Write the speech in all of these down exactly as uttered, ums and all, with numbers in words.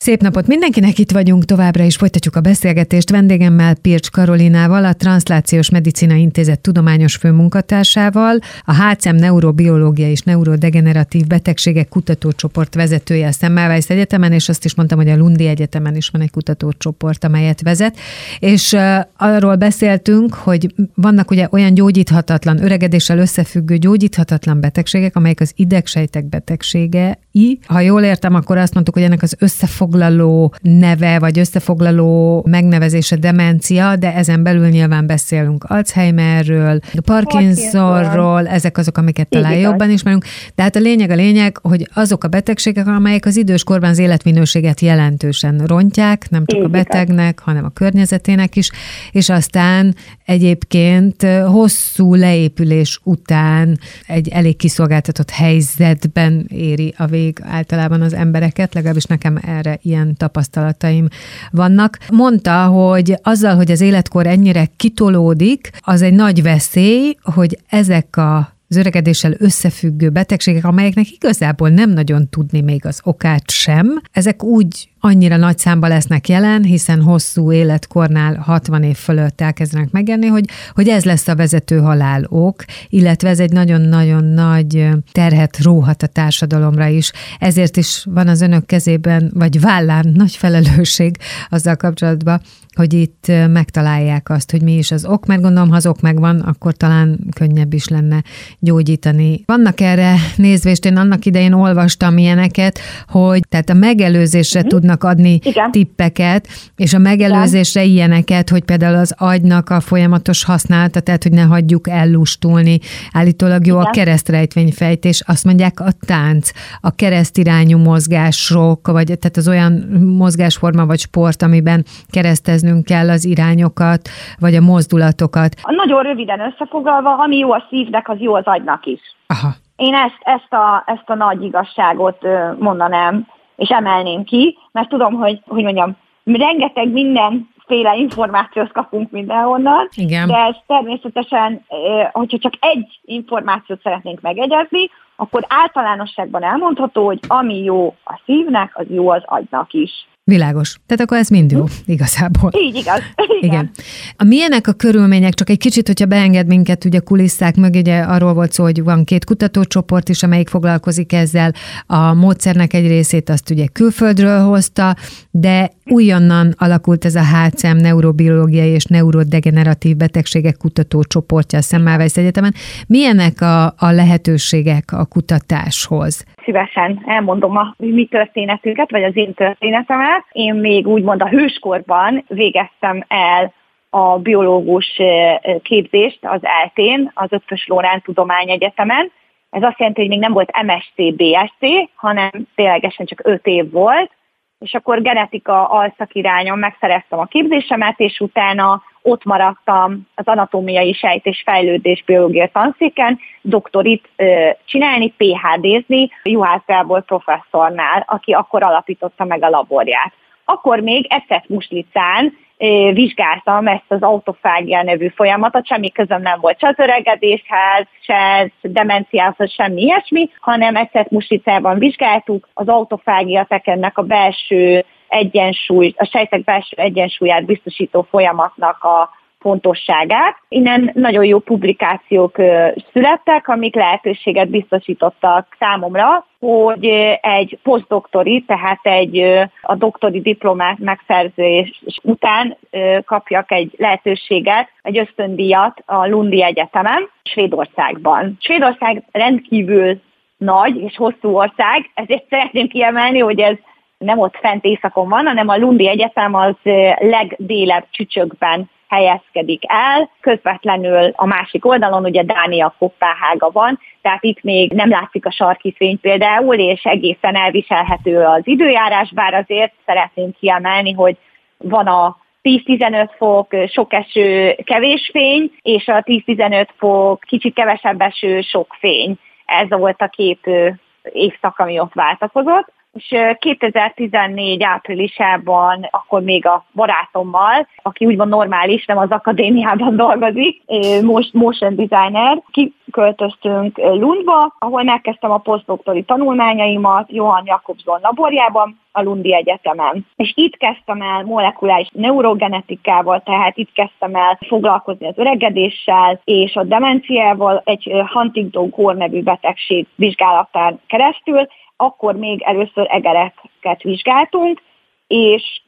Szép napot mindenkinek, itt vagyunk továbbra is, folytatjuk a beszélgetést vendégemmel, Pircs Karolinával, a Transzlációs Medicina Intézet tudományos főmunkatársával, a há cé em Neurobiológia és Neurodegeneratív Betegségek Kutatócsoport vezetője a Semmelweis Egyetemen, és azt is mondtam, hogy a Lundi Egyetemen is van egy kutatócsoport, amelyet vezet, és uh, arról beszéltünk, hogy vannak ugye olyan gyógyíthatatlan, öregedéssel összefüggő gyógyíthatatlan betegségek, amelyek az idegsejtek betegségei. Ha jól értem, akkor azt mondtuk, hogy ennek az összefoglaló neve, vagy összefoglaló megnevezése demencia, de ezen belül nyilván beszélünk Alzheimerről, Parkinsonról, ezek azok, amiket talán Így jobban ismerünk. Tehát a lényeg a lényeg, hogy azok a betegségek, amelyek az időskorban az életminőséget jelentősen rontják, nem csak Így a betegnek, hanem a környezetének is, és aztán egyébként hosszú leépülés után egy elég kiszolgáltatott helyzetben éri a vég általában az embereket, legalábbis nekem erre ilyen tapasztalataim vannak. Mondta, hogy azzal, hogy az életkor ennyire kitolódik, az egy nagy veszély, hogy ezek a az öregedéssel összefüggő betegségek, amelyeknek igazából nem nagyon tudni még az okát sem, ezek úgy annyira nagy számba lesznek jelen, hiszen hosszú életkornál hatvan év fölött elkezdenek megjelenni, hogy, hogy ez lesz a vezető halálok, illetve ez egy nagyon-nagyon nagy terhet róhat a társadalomra is. Ezért is van az önök kezében, vagy vállán nagy felelősség azzal kapcsolatban, hogy itt megtalálják azt, hogy mi is az ok, mert gondolom, ha az ok megvan, akkor talán könnyebb is lenne gyógyítani. Vannak erre nézvést, én annak idején olvastam ilyeneket, hogy tehát a megelőzésre mm-hmm. tudnak adni Igen. tippeket, és a megelőzésre Igen. ilyeneket, hogy például az agynak a folyamatos használata, tehát hogy ne hagyjuk ellustulni. Állítólag jó Igen. a keresztrejtvényfejtés, azt mondják a tánc, a keresztirányú mozgások, vagy tehát az olyan mozgásforma vagy sport, amiben keresztezni kell az irányokat, vagy a mozdulatokat. Nagyon röviden összefoglalva, ami jó a szívnek, az jó az agynak is. Aha. Én ezt, ezt, a, ezt a nagy igazságot mondanám, és emelném ki, mert tudom, hogy, hogy mondjam, rengeteg mindenféle információt kapunk mindenhonnan, Igen. de ez természetesen, hogyha csak egy információt szeretnénk megegyezni, akkor általánosságban elmondható, hogy ami jó a szívnek, az jó az agynak is. Világos. Tehát akkor ez mind jó, igazából. Így igaz. Igen. Igen. A milyenek a körülmények, csak egy kicsit, hogyha beenged minket ugye kulisszák mögé, ugye arról volt szó, hogy van két kutatócsoport is, amelyik foglalkozik ezzel. A módszernek egy részét azt ugye külföldről hozta, de újonnan alakult ez a há cé em Neurobiológiai és Neurodegeneratív Betegségek Kutatócsoportja a Semmelweis Egyetemen. Milyenek a, a lehetőségek a kutatáshoz? Szívesen elmondom a mi történetünket, vagy az én történetemet. Én még úgymond a hőskorban végeztem el a biológus képzést az eltén, az Eötvös Loránd Tudományegyetemen. Ez azt jelenti, hogy még nem volt em es cé, bé es cé, hanem ténylegesen csak öt év volt, és akkor genetika alszakirányon megszereztem a képzésemet, és utána ott maradtam az anatómiai sejt- és fejlődés biológia tanszéken, doktorit ö, csinálni, pé há dézni Juhász Gábor professzornál, aki akkor alapította meg a laborját. Akkor még Ecet-Muslicán ö, vizsgáltam ezt az autofágia nevű folyamatot, semmi közöm nem volt se az öregedéshez, se demenciához, semmi ilyesmi, hanem Ecet-Muslicában vizsgáltuk az autofágia tekennek a belső egyensúly, a sejtek belső egyensúlyát biztosító folyamatnak a fontosságát. Innen nagyon jó publikációk születtek, amik lehetőséget biztosítottak számomra, hogy egy posztdoktori, tehát egy a doktori diplomát megszerzés után kapjak egy lehetőséget, egy ösztöndíjat a Lundi Egyetemen, Svédországban. Svédország rendkívül nagy és hosszú ország, ezért szeretném kiemelni, hogy ez nem ott fent északon van, hanem a Lundi Egyetem az legdélebb csücsökben helyezkedik el, közvetlenül a másik oldalon ugye Dánia, Koppenhága van, tehát itt még nem látszik a sarki fény például, és egészen elviselhető az időjárás, bár azért szeretném kiemelni, hogy van a tíz-tizenöt fok, sok eső, kevés fény, és a tíz-tizenöt fok, kicsit kevesebb eső, sok fény. Ez volt a két évszak, ami ott váltakozott. És kétezer-tizennégy áprilisában akkor még a barátommal, aki úgymond normális, nem az akadémiában dolgozik, most motion designer, kiköltöztünk Lundba, ahol megkezdtem a posztdoktori tanulmányaimat Johann Jakobson laborjában, a Lundi Egyetemen. És itt kezdtem el molekuláris neurogenetikával, tehát itt kezdtem el foglalkozni az öregedéssel és a demenciával egy Huntington-kór nevű betegség vizsgálatán keresztül. Akkor még először egereket vizsgáltunk, és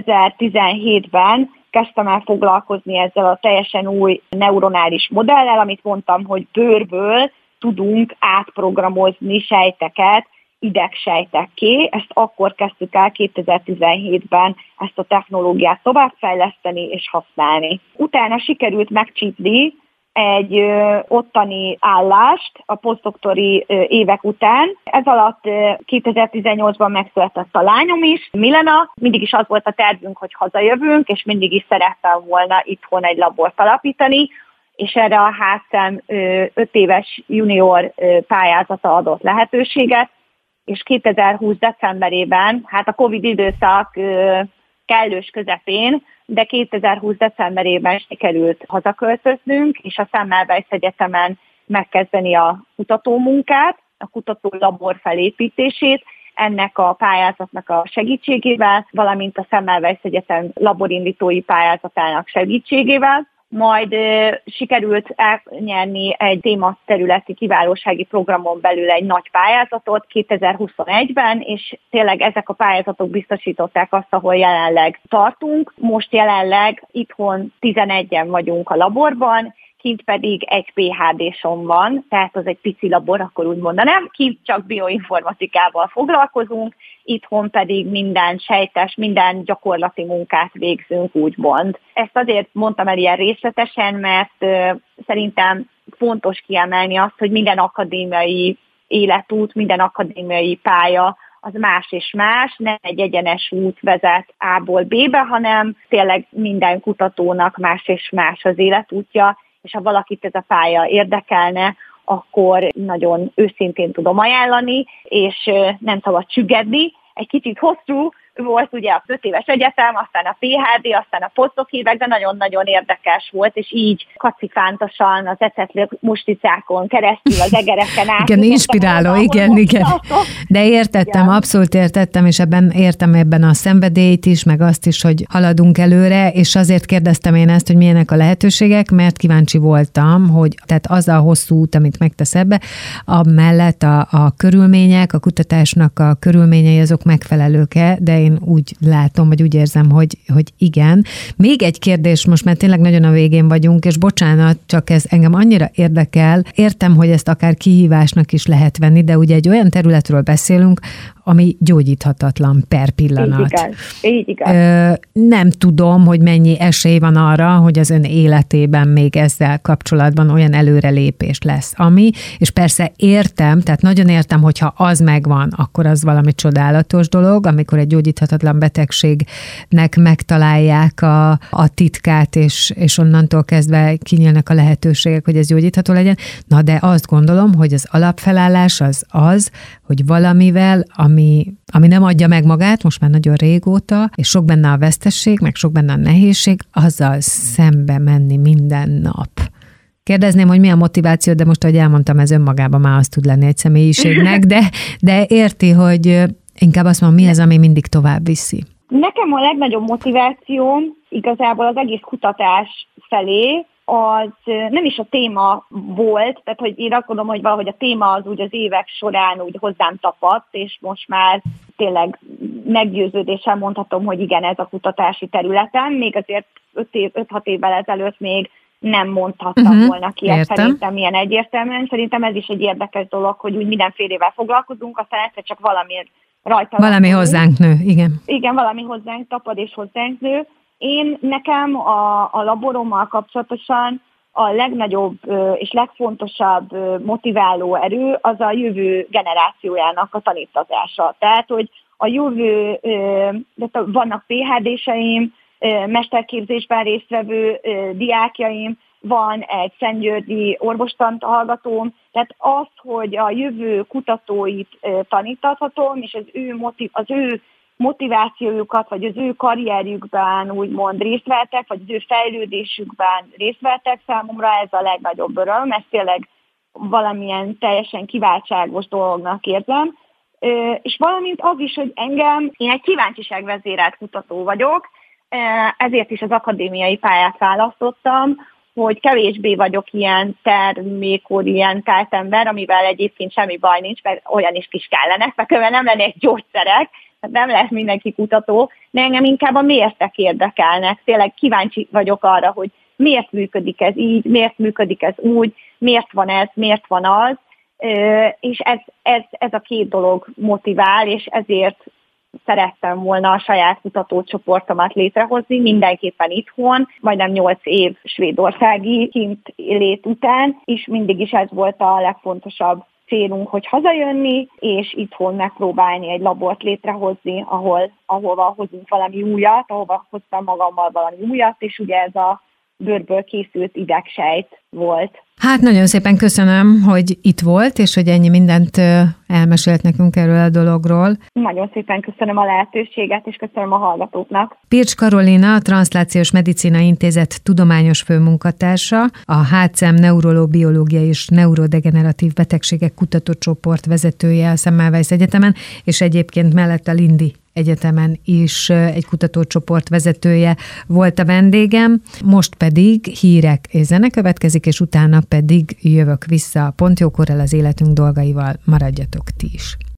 kétezer-tizenhétben kezdtem el foglalkozni ezzel a teljesen új neuronális modellel, amit mondtam, hogy bőrből tudunk átprogramozni sejteket idegsejtekké. Ezt akkor kezdtük el kétezer-tizenhétben ezt a technológiát továbbfejleszteni és használni. Utána sikerült megcsípni egy ö, ottani állást a posztdoktori ö, évek után. Ez alatt ö, kétezer-tizennyolcban megszületett a lányom is, Milena. Mindig is az volt a tervünk, hogy hazajövünk, és mindig is szerettem volna itthon egy labort alapítani, és erre a HÁSZEM öt éves junior ö, pályázata adott lehetőséget, és kétezer-húsz decemberében, hát a Covid időszak ö, kellős közepén, de kétezer-húsz decemberében sikerült hazaköltöznünk, és a Semmelweis Egyetemen megkezdeni a kutatómunkát, a kutatólabor felépítését, ennek a pályázatnak a segítségével, valamint a Semmelweis Egyetem laborindítói pályázatának segítségével. Majd ö, sikerült elnyerni egy tématerületi kiválósági programon belül egy nagy pályázatot kétezer-huszonegyben, és tényleg ezek a pályázatok biztosították azt, ahol jelenleg tartunk. Most jelenleg itthon tizenegyen vagyunk a laborban, kint pedig egy pé há dé-son van, tehát az egy pici labor, akkor úgy mondanám, kint csak bioinformatikával foglalkozunk, itthon pedig minden sejtes, minden gyakorlati munkát végzünk, úgymond. Ezt azért mondtam el ilyen részletesen, mert ö, szerintem fontos kiemelni azt, hogy minden akadémiai életút, minden akadémiai pálya az más és más, nem egy egyenes út vezet A-ból B-be, hanem tényleg minden kutatónak más és más az életútja, és ha valakit ez a pálya érdekelne, akkor nagyon őszintén tudom ajánlani, és nem szabad csüggedni. Egy kicsit hosszú volt ugye a öt éves egyetem, aztán a pé há dé, aztán a posztok évek, de nagyon-nagyon érdekes volt, és így kacifántosan az ecetli musticákon keresztül, az egereken át. Igen, inspiráló, igen, igen. De értettem, igen. Abszolút értettem, és ebben értem ebben a szenvedélyt is, meg azt is, hogy haladunk előre, és azért kérdeztem én ezt, hogy milyenek a lehetőségek, mert kíváncsi voltam, hogy tehát az a hosszú út, amit megtesz ebbe, amellett a, a körülmények, a kutatásnak a körülményei azok megfelelők-e, de én úgy látom, vagy úgy érzem, hogy, hogy igen. Még egy kérdés most, mert tényleg nagyon a végén vagyunk, és bocsánat, csak ez engem annyira érdekel. Értem, hogy ezt akár kihívásnak is lehet venni, de ugye egy olyan területről beszélünk, ami gyógyíthatatlan per pillanat. Így igaz. Így igaz. Ö, nem tudom, hogy mennyi esély van arra, hogy az ön életében még ezzel kapcsolatban olyan előrelépés lesz, ami, és persze értem, tehát nagyon értem, hogyha az megvan, akkor az valami csodálatos dolog, amikor egy gyógyíthatatlan betegségnek megtalálják a, a titkát, és, és onnantól kezdve kinyílnak a lehetőségek, hogy ez gyógyítható legyen. Na, de azt gondolom, hogy az alapfelállás az az, hogy valamivel, ami, ami nem adja meg magát, most már nagyon régóta, és sok benne a vesztesség, meg sok benne a nehézség, azzal szembe menni minden nap. Kérdezném, hogy mi a motiváció, de most, ahogy elmondtam, ez önmagában már az tud lenni egy személyiségnek, de, de érti, hogy inkább azt mondom, mi az, ami mindig tovább viszi? Nekem a legnagyobb motivációm igazából az egész kutatás felé, az nem is a téma volt, tehát hogy én azt gondolom, hogy valahogy a téma az úgy az évek során úgy hozzám tapadt, és most már tényleg meggyőződéssel mondhatom, hogy igen, ez a kutatási területen, még azért öt-hat évvel ezelőtt még nem mondhattam uh-huh, volna ki, ezt szerintem ilyen egyértelműen. Szerintem ez is egy érdekes dolog, hogy úgy mindenfélevel foglalkozunk, aztán egyszer csak valamiért rajta. Valami hozzánk nő, igen. Igen, valami hozzánk tapad és hozzánk nő. Én nekem a, a laborommal kapcsolatosan a legnagyobb és legfontosabb motiváló erő az a jövő generációjának a tanítatása. Tehát, hogy a jövő, vannak pé há dé-seim, mesterképzésben résztvevő diákjaim, van egy szentgyörgyi orvostant hallgatóm, tehát az, hogy a jövő kutatóit tanítathatom, és az ő, motiv- az ő motivációjukat, vagy az ő karrierjükben úgymond részt vettek, vagy az ő fejlődésükben részt vettek, számomra ez a legnagyobb öröm, ez tényleg valamilyen teljesen kiváltságos dolognak érzem. És valamint az is, hogy engem, én egy kíváncsiságvezérelt kutató vagyok, ezért is az akadémiai pályát választottam, hogy kevésbé vagyok ilyen termékorientált ember, amivel egyébként semmi baj nincs, mert olyan is is kellenek, mert különben nem lennék gyógyszerek, nem lesz mindenki kutató, de engem inkább a miértek érdekelnek. Tényleg kíváncsi vagyok arra, hogy miért működik ez így, miért működik ez úgy, miért van ez, miért van az, és ez, ez, ez a két dolog motivál, és ezért szerettem volna a saját kutatócsoportomat létrehozni, mindenképpen itthon, majdnem nyolc év svédországi kint lét után, és mindig is ez volt a legfontosabb célunk, hogy hazajönni, és itthon megpróbálni egy labort létrehozni, ahol, ahova hozunk valami újat, ahova hoztam magammal valami újat, és ugye ez a bőrből készült idegsejt volt. Hát nagyon szépen köszönöm, hogy itt volt, és hogy ennyi mindent elmesélt nekünk erről a dologról. Nagyon szépen köszönöm a lehetőséget, és köszönöm a hallgatóknak. Pircs Karolina, a Transzlációs Medicina Intézet tudományos főmunkatársa, a há cé em neurológiai és neurodegeneratív betegségek kutatócsoport vezetője a Semmelweis Egyetemen, és egyébként mellett a Lindi Egyetemen is egy kutatócsoport vezetője volt a vendégem. Most pedig hírek és zene következik, és utána pedig jövök vissza Pont jókorral az életünk dolgaival. Maradjatok ti is.